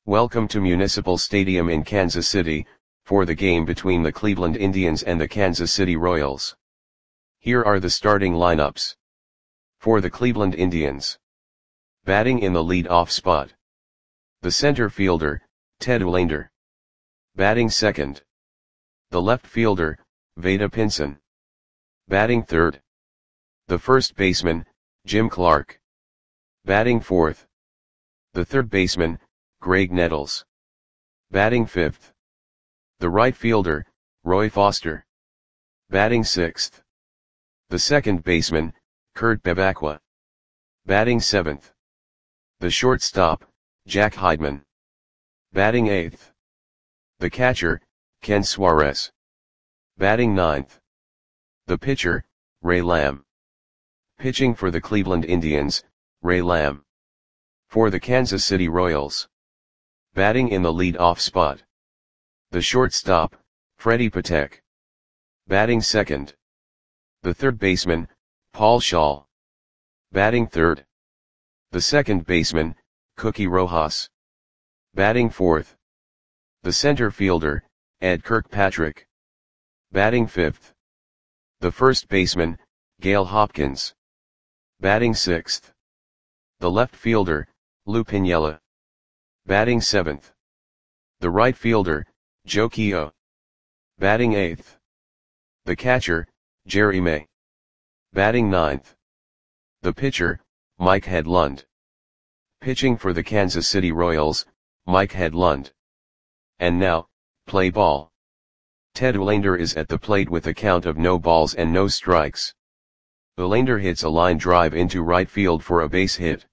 Welcome to Municipal Stadium in Kansas City, for the game between the Cleveland Indians and the Kansas City Royals. Here are the starting lineups. For the Cleveland Indians. Batting in the lead-off spot. The center fielder, Ted Uhlaender. Batting second. The left fielder, Vada Pinson. Batting third. The first baseman, Jim Clark. Batting fourth. The third baseman, Graig Nettles. Batting fifth. The right fielder, Roy Foster. Batting sixth. The second baseman, Kurt Bevacqua. Batting seventh. The shortstop, Jack Heidman. Batting eighth. The catcher, Ken Suarez. Batting ninth. The pitcher, Ray Lamb. Pitching for the Cleveland Indians, Ray Lamb. For the Kansas City Royals. Batting in the lead-off spot. The shortstop, Freddie Patek. Batting second. The third baseman, Paul Schaal. Batting third. The second baseman, Cookie Rojas. Batting fourth. The center fielder, Ed Kirkpatrick. Batting fifth. The first baseman, Gail Hopkins. Batting sixth. The left fielder, Lou Piniella. Batting seventh. The right fielder, Joe Keough. Batting eighth. The catcher, Jerry May. Batting ninth. The pitcher, Mike Hedlund. Pitching for the Kansas City Royals, Mike Hedlund. And now, play ball. Ted Uhlaender is at the plate with a count of no balls and no strikes. Uhlaender hits a line drive into right field for a base hit.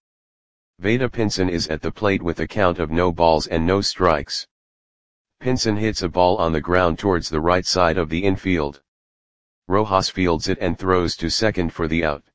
Vada Pinson is at the plate with a count of no balls and no strikes. Pinson hits a ball on the ground towards the right side of the infield. Rojas fields it and throws to second for the out.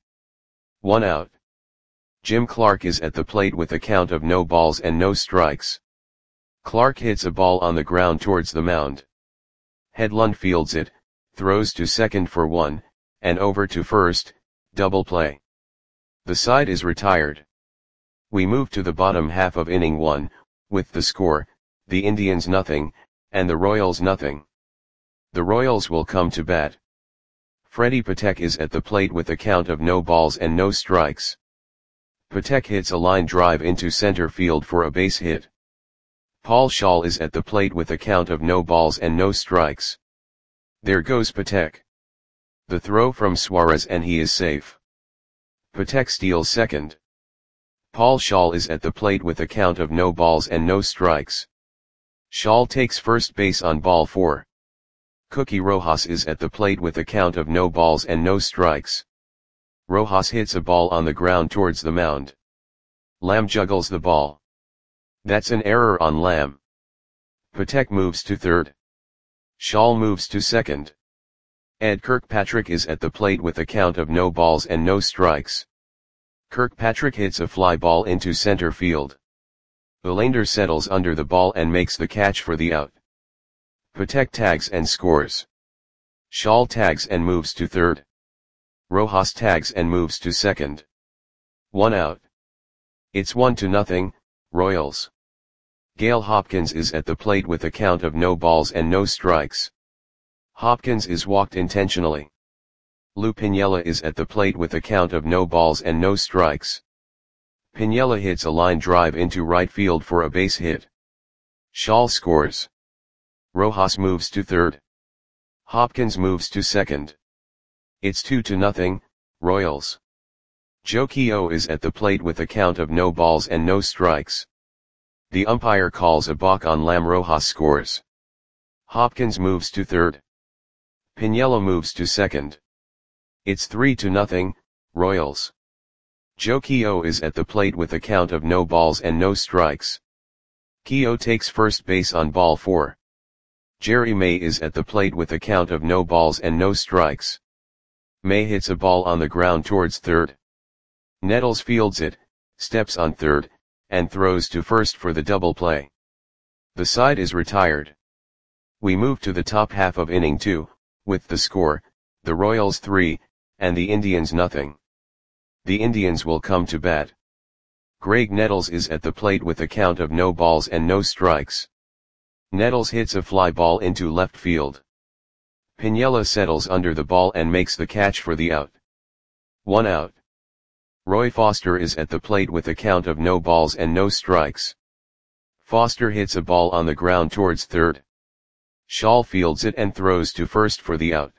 1 out. Jim Clark is at the plate with a count of no balls and no strikes. Clark hits a ball on the ground towards the mound. Hedlund fields it, throws to second for 1, and over to first, double play. The side is retired. We move to the bottom half of inning 1, with the score, the Indians nothing, and the Royals nothing. The Royals will come to bat. Freddie Patek is at the plate with a count of no balls and no strikes. Patek hits a line drive into center field for a base hit. Paul Schaal is at the plate with a count of no balls and no strikes. There goes Patek. The throw from Suarez and he is safe. Patek steals second. Paul Schaal is at the plate with a count of no balls and no strikes. Schaal takes first base on ball 4. Cookie Rojas is at the plate with a count of no balls and no strikes. Rojas hits a ball on the ground towards the mound. Lamb juggles the ball. That's an error on Lamb. Patek moves to third. Schaal moves to second. Ed Kirkpatrick is at the plate with a count of no balls and no strikes. Kirkpatrick hits a fly ball into center field. Uhlaender settles under the ball and makes the catch for the out. Patek tags and scores. Schaal tags and moves to third. Rojas tags and moves to second. 1 out. It's 1-0, Royals. Gail Hopkins is at the plate with a count of no balls and no strikes. Hopkins is walked intentionally. Lou Piniella is at the plate with a count of no balls and no strikes. Piniella hits a line drive into right field for a base hit. Schaal scores. Rojas moves to third. Hopkins moves to second. It's 2-0, Royals. Joe Keough is at the plate with a count of no balls and no strikes. The umpire calls a balk on Lamb. Rojas scores. Hopkins moves to third. Piniella moves to second. It's 3-0, Royals. Joe Keough is at the plate with a count of no balls and no strikes. Keough takes first base on ball 4. Jerry May is at the plate with a count of no balls and no strikes. May hits a ball on the ground towards third. Nettles fields it, steps on third, and throws to first for the double play. The side is retired. We move to the top half of inning 2, with the score, the Royals 3, and the Indians nothing. The Indians will come to bat. Greg Nettles is at the plate with a count of no balls and no strikes. Nettles hits a fly ball into left field. Piniella settles under the ball and makes the catch for the out. 1 out. Roy Foster is at the plate with a count of no balls and no strikes. Foster hits a ball on the ground towards third. Shaw fields it and throws to first for the out.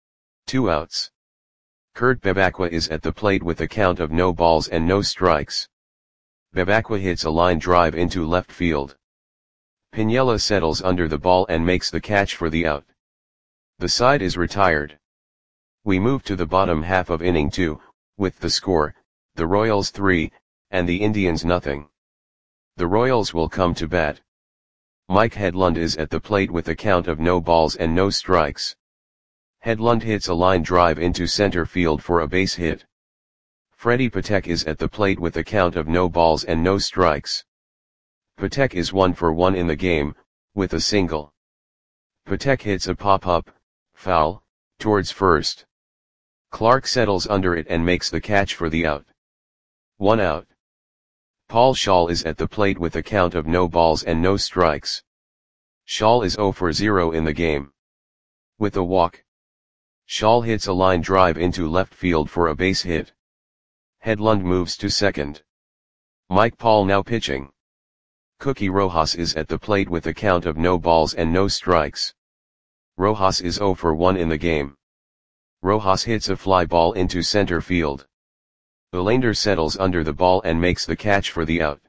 2 outs. Kurt Bevacqua is at the plate with a count of no balls and no strikes. Bevacqua hits a line drive into left field. Piniella settles under the ball and makes the catch for the out. The side is retired. We move to the bottom half of inning 2, with the score, the Royals 3, and the Indians nothing. The Royals will come to bat. Mike Hedlund is at the plate with a count of no balls and no strikes. Hedlund hits a line drive into center field for a base hit. Freddie Patek is at the plate with a count of no balls and no strikes. Patek is 1 for 1 in the game, with a single. Patek hits a pop-up, foul, towards first. Clark settles under it and makes the catch for the out. 1 out. Paul Schaal is at the plate with a count of no balls and no strikes. Schaal is 0 for 0 in the game. With a walk. Schaal hits a line drive into left field for a base hit. Hedlund moves to second. Mike Paul now pitching. Cookie Rojas is at the plate with a count of no balls and no strikes. Rojas is 0 for 1 in the game. Rojas hits a fly ball into center field. Olander settles under the ball and makes the catch for the out.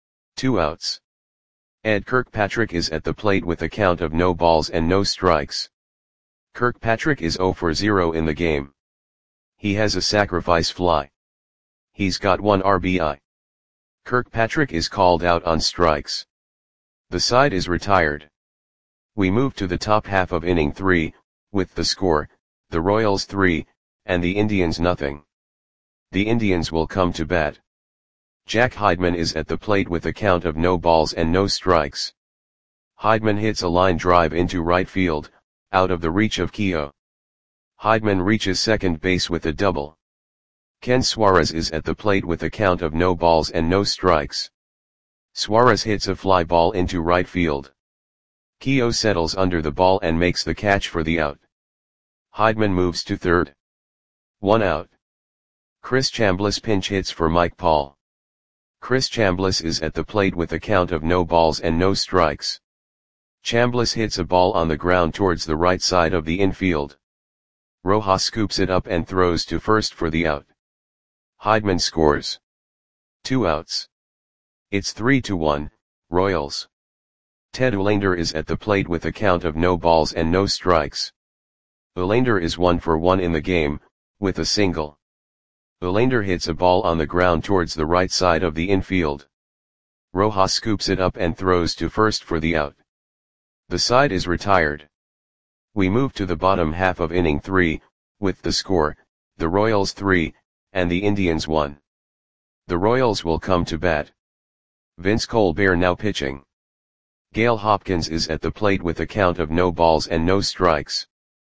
2 outs. Ed Kirkpatrick is at the plate with a count of no balls and no strikes. Kirkpatrick is 0 for 0 in the game. He has a sacrifice fly. He's got 1 RBI. Kirkpatrick is called out on strikes. The side is retired. We move to the top half of inning 3, with the score, the Royals 3, and the Indians nothing. The Indians will come to bat. Jack Heidman is at the plate with a count of no balls and no strikes. Heidman hits a line drive into right field, out of the reach of Keogh. Heidman reaches second base with a double. Ken Suarez is at the plate with a count of no balls and no strikes. Suarez hits a fly ball into right field. Keogh settles under the ball and makes the catch for the out. Heidman moves to third. 1 out. Chris Chambliss pinch hits for Mike Paul. Chris Chambliss is at the plate with a count of no balls and no strikes. Chambliss hits a ball on the ground towards the right side of the infield. Rojas scoops it up and throws to first for the out. Heidman scores. 2 outs. It's 3-1, Royals. Ted Olander is at the plate with a count of no balls and no strikes. Olander is 1 for 1 in the game, with a single. Olander hits a ball on the ground towards the right side of the infield. Rojas scoops it up and throws to first for the out. The side is retired. We move to the bottom half of inning 3, with the score, the Royals 3, and the Indians 1. The Royals will come to bat. Vince Colbert now pitching. Gale Hopkins is at the plate with a count of no balls and no strikes.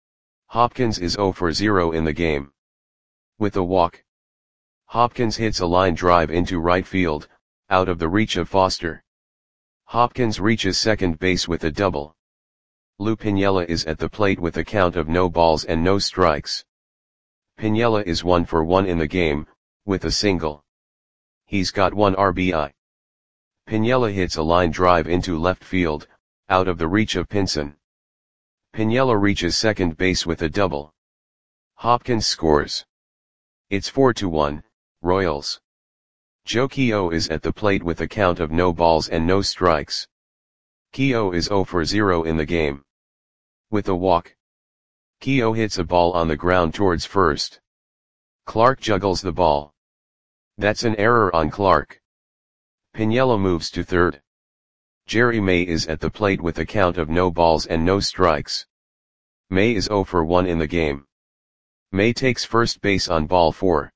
Hopkins is 0 for 0 in the game. With a walk. Hopkins hits a line drive into right field, out of the reach of Foster. Hopkins reaches second base with a double. Lou Piniella is at the plate with a count of no balls and no strikes. Piniella is 1 for 1 in the game, with a single. He's got 1 RBI. Piniella hits a line drive into left field, out of the reach of Pinson. Piniella reaches second base with a double. Hopkins scores. It's 4-1, Royals. Joe Keogh is at the plate with a count of no balls and no strikes. Keogh is 0 for 0 in the game. With a walk. Keogh hits a ball on the ground towards first. Clark juggles the ball. That's an error on Clark. Piniella moves to third. Jerry May is at the plate with a count of no balls and no strikes. May is 0 for 1 in the game. May takes first base on ball 4.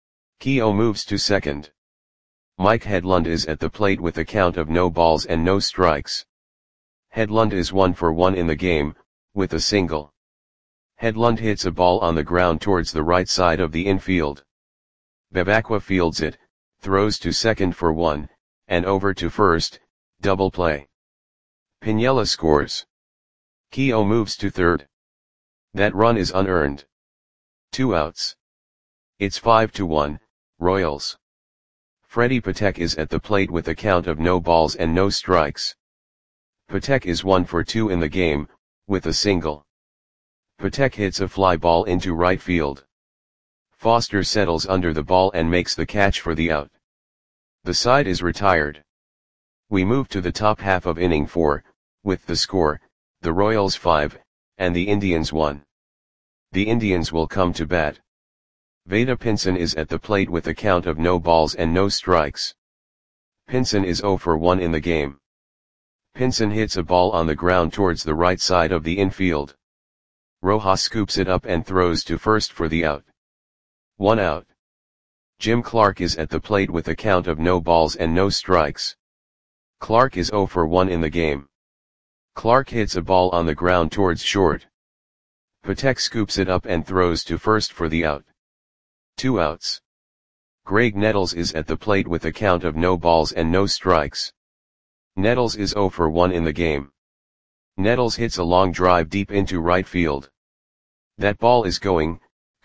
Keogh moves to second. Mike Hedlund is at the plate with a count of no balls and no strikes. Hedlund is 1 for 1 in the game, with a single. Hedlund hits a ball on the ground towards the right side of the infield. Bevacqua fields it, throws to second for 1, and over to first, double play. Piniella scores. Keogh moves to third. That run is unearned. 2 outs. It's 5-1, Royals. Freddie Patek is at the plate with a count of no balls and no strikes. Patek is 1 for 2 in the game, with a single. Patek hits a fly ball into right field. Foster settles under the ball and makes the catch for the out. The side is retired. We move to the top half of inning 4, with the score, the Royals 5, and the Indians 1. The Indians will come to bat. Vada Pinson is at the plate with a count of no balls and no strikes. Pinson is 0 for 1 in the game. Pinson hits a ball on the ground towards the right side of the infield. Rojas scoops it up and throws to first for the out. 1 out. Jim Clark is at the plate with a count of no balls and no strikes. Clark is 0 for 1 in the game. Clark hits a ball on the ground towards short. Patek scoops it up and throws to first for the out. 2 outs. Greg Nettles is at the plate with a count of no balls and no strikes. Nettles is 0 for 1 in the game. Nettles hits a long drive deep into right field. That ball is gone.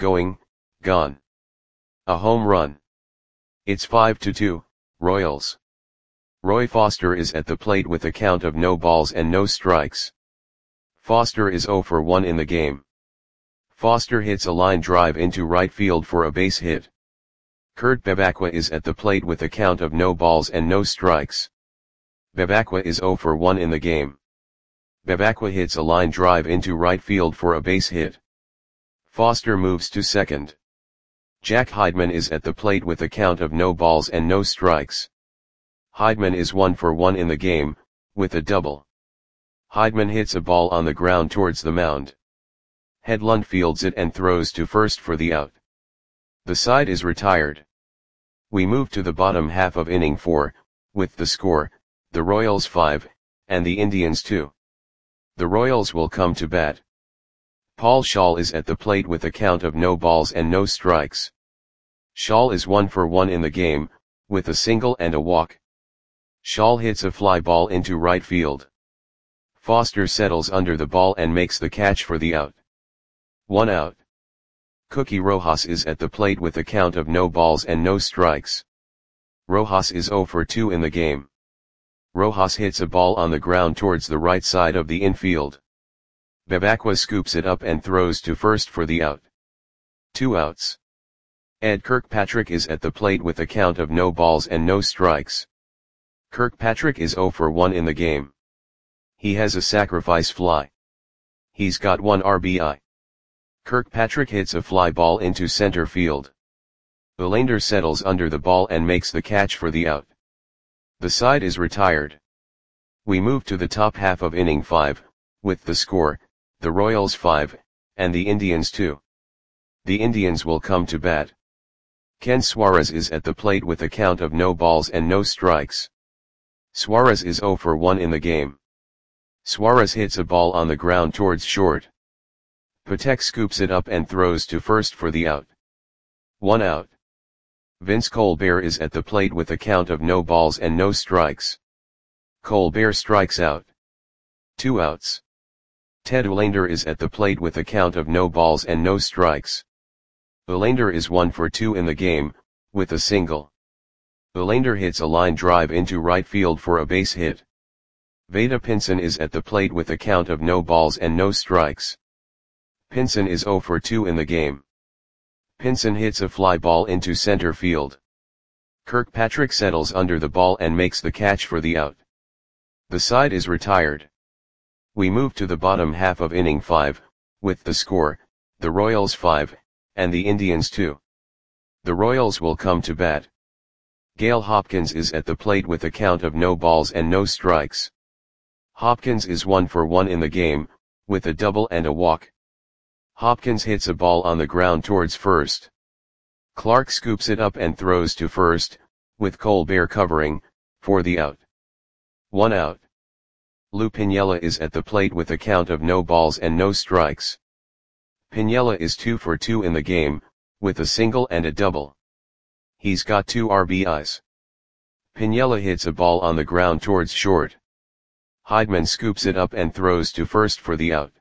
A home run. It's 5-2, Royals. Roy Foster is at the plate with a count of no balls and no strikes. Foster is 0 for 1 in the game. Foster hits a line drive into right field for a base hit. Kurt Bevacqua is at the plate with a count of no balls and no strikes. Bevacqua is 0 for 1 in the game. Bevacqua hits a line drive into right field for a base hit. Foster moves to second. Jack Heidman is at the plate with a count of no balls and no strikes. Heidman is 1 for 1 in the game, with a double. Heidman hits a ball on the ground towards the mound. Hedlund fields it and throws to first for the out. The side is retired. We move to the bottom half of inning 4, with the score, the Royals 5, and the Indians 2. The Royals will come to bat. Paul Shaw is at the plate with a count of no balls and no strikes. Shaw is 1 for 1 in the game, with a single and a walk. Shaw hits a fly ball into right field. Foster settles under the ball and makes the catch for the out. 1 out. Cookie Rojas is at the plate with a count of no balls and no strikes. Rojas is 0 for 2 in the game. Rojas hits a ball on the ground towards the right side of the infield. Bevacqua scoops it up and throws to first for the out. 2 outs. Ed Kirkpatrick is at the plate with a count of no balls and no strikes. Kirkpatrick is 0 for 1 in the game. He has a sacrifice fly. He's got 1 RBI. Kirkpatrick hits a fly ball into center field. Belander settles under the ball and makes the catch for the out. The side is retired. We move to the top half of inning 5, with the score, the Royals 5, and the Indians 2. The Indians will come to bat. Ken Suarez is at the plate with a count of no balls and no strikes. Suarez is 0 for 1 in the game. Suarez hits a ball on the ground towards short. Patek scoops it up and throws to first for the out. 1 out. Vince Colbert is at the plate with a count of no balls and no strikes. Colbert strikes out. 2 outs. Ted Olander is at the plate with a count of no balls and no strikes. Olander is 1 for 2 in the game, with a single. Olander hits a line drive into right field for a base hit. Vada Pinson is at the plate with a count of no balls and no strikes. Pinson is 0 for 2 in the game. Pinson hits a fly ball into center field. Kirkpatrick settles under the ball and makes the catch for the out. The side is retired. We move to the bottom half of inning 5, with the score, the Royals 5, and the Indians 2. The Royals will come to bat. Gale Hopkins is at the plate with a count of no balls and no strikes. Hopkins is 1 for 1 in the game, with a double and a walk. Hopkins hits a ball on the ground towards first. Clark scoops it up and throws to first, with Colbert covering, for the out. 1 out. Lou Piniella is at the plate with a count of no balls and no strikes. Piniella is 2 for 2 in the game, with a single and a double. He's got 2 RBIs. Piniella hits a ball on the ground towards short. Heidman scoops it up and throws to first for the out.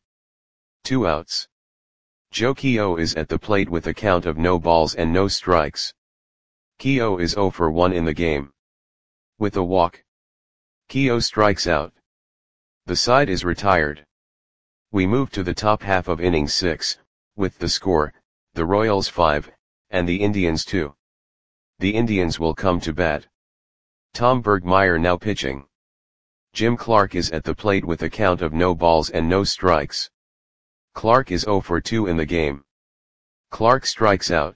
2 outs. Joe Keough is at the plate with a count of no balls and no strikes. Keough is 0 for 1 in the game. With a walk, Keough strikes out. The side is retired. We move to the top half of inning 6, with the score, the Royals 5, and the Indians 2. The Indians will come to bat. Tom Bergmeyer now pitching. Jim Clark is at the plate with a count of no balls and no strikes. Clark is 0 for 2 in the game. Clark strikes out.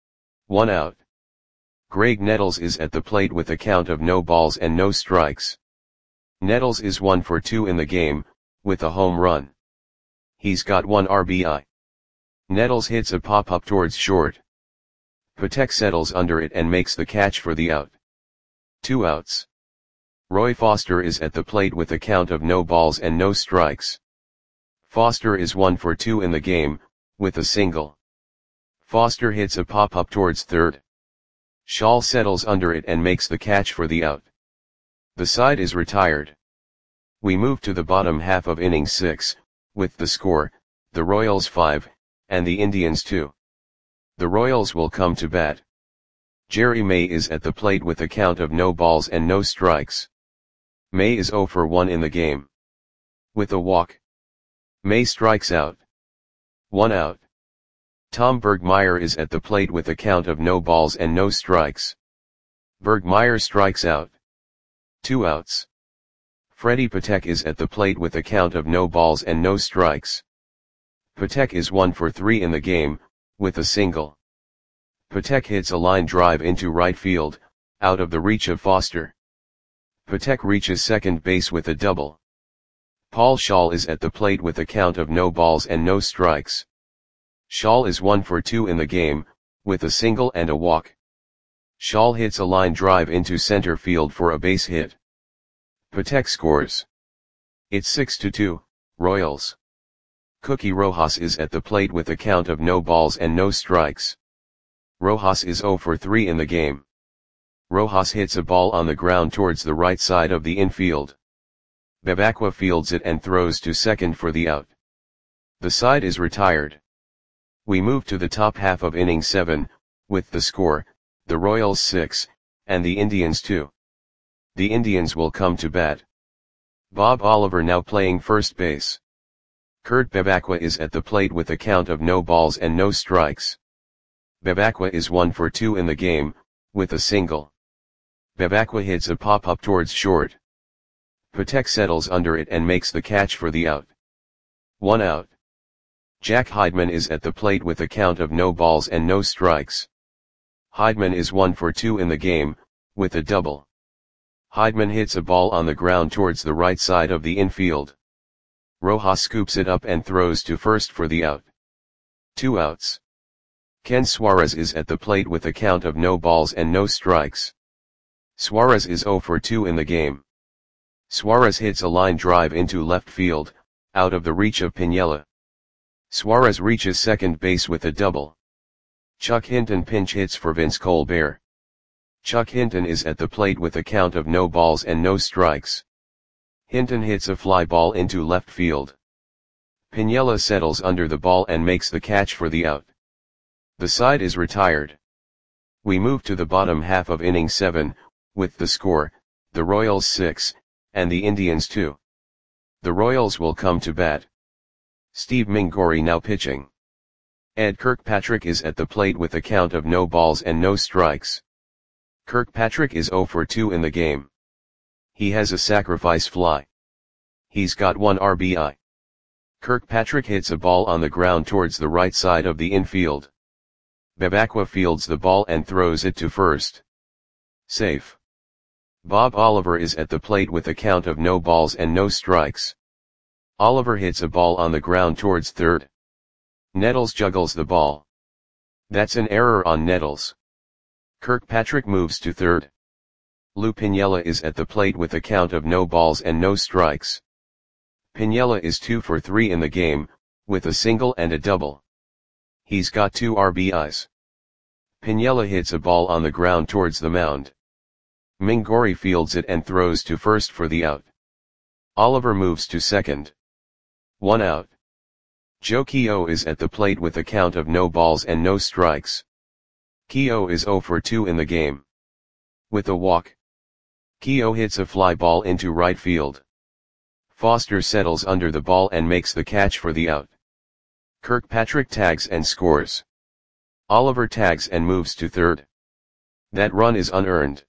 1 out. Greg Nettles is at the plate with a count of no balls and no strikes. Nettles is 1 for 2 in the game, with a home run. He's got 1 RBI. Nettles hits a pop-up towards short. Patek settles under it and makes the catch for the out. 2 outs. Roy Foster is at the plate with a count of no balls and no strikes. Foster is 1 for 2 in the game, with a single. Foster hits a pop-up towards third. Schall settles under it and makes the catch for the out. The side is retired. We move to the bottom half of inning 6, with the score, the Royals 5, and the Indians 2. The Royals will come to bat. Jerry May is at the plate with a count of no balls and no strikes. May is 0 for 1 in the game. With a walk, May strikes out. 1 out. Tom Bergmeyer is at the plate with a count of no balls and no strikes. Bergmeyer strikes out. 2 outs. Freddie Patek is at the plate with a count of no balls and no strikes. Patek is 1 for 3 in the game, with a single. Patek hits a line drive into right field, out of the reach of Foster. Patek reaches second base with a double. Paul Schall is at the plate with a count of no balls and no strikes. Schall is 1 for 2 in the game, with a single and a walk. Schall hits a line drive into center field for a base hit. Patek scores. It's 6-2, Royals. Cookie Rojas is at the plate with a count of no balls and no strikes. Rojas is 0 for 3 in the game. Rojas hits a ball on the ground towards the right side of the infield. Bebacqua fields it and throws to second for the out. The side is retired. We move to the top half of inning 7, with the score, the Royals 6, and the Indians 2. The Indians will come to bat. Bob Oliver now playing first base. Kurt Bebacqua is at the plate with a count of no balls and no strikes. Bebacqua is 1 for 2 in the game, with a single. Bebacqua hits a pop-up towards short. Patek settles under it and makes the catch for the out. 1 out. Jack Heidman is at the plate with a count of no balls and no strikes. Heidman is 1 for 2 in the game, with a double. Heidman hits a ball on the ground towards the right side of the infield. Rojas scoops it up and throws to first for the out. 2 outs. Ken Suarez is at the plate with a count of no balls and no strikes. Suarez is 0 for 2 in the game. Suarez hits a line drive into left field, out of the reach of Piniella. Suarez reaches second base with a double. Chuck Hinton pinch hits for Vince Colbert. Chuck Hinton is at the plate with a count of no balls and no strikes. Hinton hits a fly ball into left field. Piniella settles under the ball and makes the catch for the out. The side is retired. We move to the bottom half of inning 7, with the score, the Royals 6, and the Indians 2. The Royals will come to bat. Steve Mingori now pitching. Ed Kirkpatrick is at the plate with a count of no balls and no strikes. Kirkpatrick is 0 for 2 in the game. He has a sacrifice fly. He's got 1 RBI. Kirkpatrick hits a ball on the ground towards the right side of the infield. Bebacqua fields the ball and throws it to first. Safe. Bob Oliver is at the plate with a count of no balls and no strikes. Oliver hits a ball on the ground towards third. Nettles juggles the ball. That's an error on Nettles. Kirkpatrick moves to third. Lou Piniella is at the plate with a count of no balls and no strikes. Piniella is 2 for 3 in the game, with a single and a double. He's got 2 RBIs. Piniella hits a ball on the ground towards the mound. Mingori fields it and throws to first for the out. Oliver moves to second. 1 out. Joe Keogh is at the plate with a count of no balls and no strikes. Keogh is 0 for 2 in the game. With a walk, Keogh hits a fly ball into right field. Foster settles under the ball and makes the catch for the out. Kirkpatrick tags and scores. Oliver tags and moves to third. That run is unearned.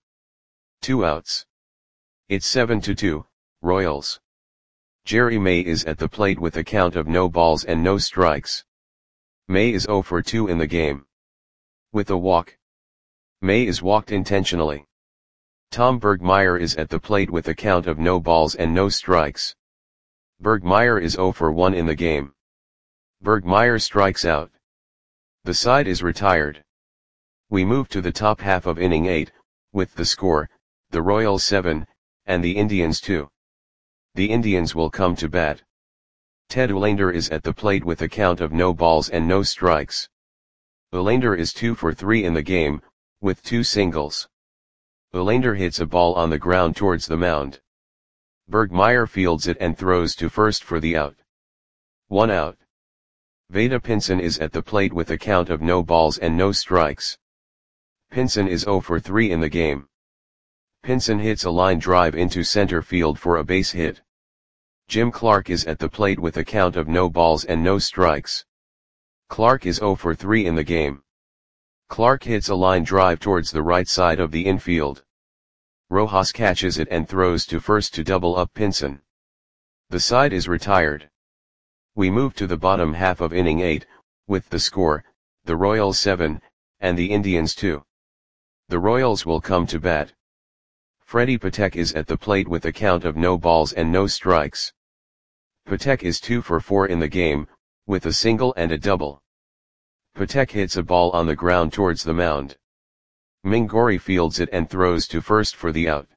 2 outs. It's 7-2, Royals. Jerry May is at the plate with a count of no balls and no strikes. May is 0 for 2 in the game. With a walk, May is walked intentionally. Tom Bergmeyer is at the plate with a count of no balls and no strikes. Bergmeyer is 0 for 1 in the game. Bergmeyer strikes out. The side is retired. We move to the top half of inning 8, with the score, the Royals 7, and the Indians 2. The Indians will come to bat. Ted Uhlaender is at the plate with a count of no balls and no strikes. Uhlaender is 2 for 3 in the game, with 2 singles. Uhlaender hits a ball on the ground towards the mound. Bergmeyer fields it and throws to first for the out. 1 out. Veda Pinson is at the plate with a count of no balls and no strikes. Pinson is 0 for 3 in the game. Pinson hits a line drive into center field for a base hit. Jim Clark is at the plate with a count of no balls and no strikes. Clark is 0 for 3 in the game. Clark hits a line drive towards the right side of the infield. Rojas catches it and throws to first to double up Pinson. The side is retired. We move to the bottom half of inning 8, with the score, the Royals 7, and the Indians 2. The Royals will come to bat. Freddie Patek is at the plate with a count of no balls and no strikes. Patek is 2 for 4 in the game, with a single and a double. Patek hits a ball on the ground towards the mound. Mingori fields it and throws to first for the out.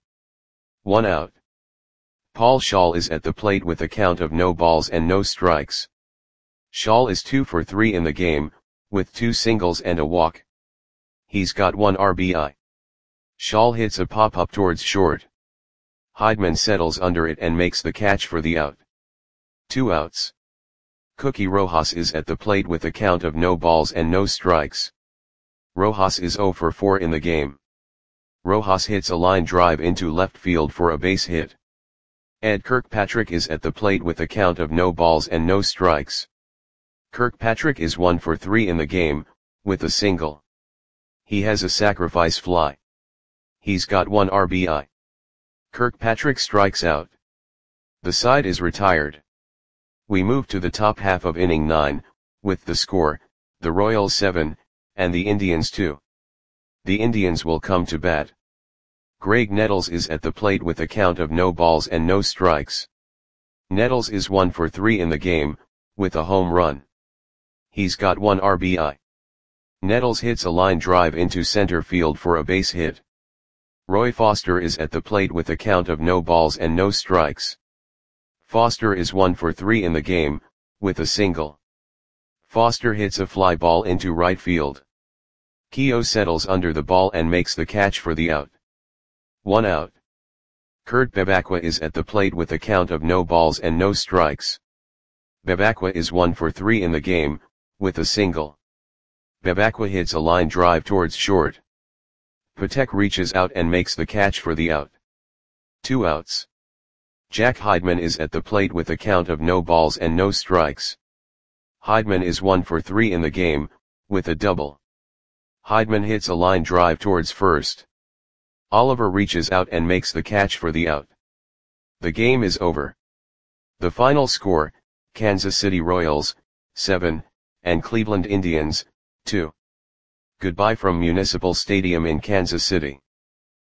1 out. Paul Schall is at the plate with a count of no balls and no strikes. Schall is 2 for 3 in the game, with 2 singles and a walk. He's got 1 RBI. Schall hits a pop-up towards short. Heidman settles under it and makes the catch for the out. 2 outs. Cookie Rojas is at the plate with a count of no balls and no strikes. Rojas is 0 for 4 in the game. Rojas hits a line drive into left field for a base hit. Ed Kirkpatrick is at the plate with a count of no balls and no strikes. Kirkpatrick is 1 for 3 in the game, with a single. He has a sacrifice fly. He's got 1 RBI. Kirkpatrick strikes out. The side is retired. We move to the top half of inning 9, with the score, the Royals 7, and the Indians 2. The Indians will come to bat. Greg Nettles is at the plate with a count of no balls and no strikes. Nettles is 1 for 3 in the game, with a home run. He's got 1 RBI. Nettles hits a line drive into center field for a base hit. Roy Foster is at the plate with a count of no balls and no strikes. Foster is 1 for 3 in the game, with a single. Foster hits a fly ball into right field. Keogh settles under the ball and makes the catch for the out. 1 out. Kurt Bevacqua is at the plate with a count of no balls and no strikes. Bevacqua is 1 for 3 in the game, with a single. Bevacqua hits a line drive towards short. Patek reaches out and makes the catch for the out. 2 outs. Jack Heidman is at the plate with a count of no balls and no strikes. Heidman is 1 for 3 in the game, with a double. Heidman hits a line drive towards first. Oliver reaches out and makes the catch for the out. The game is over. The final score, Kansas City Royals, 7, and Cleveland Indians, 2. Goodbye from Municipal Stadium in Kansas City.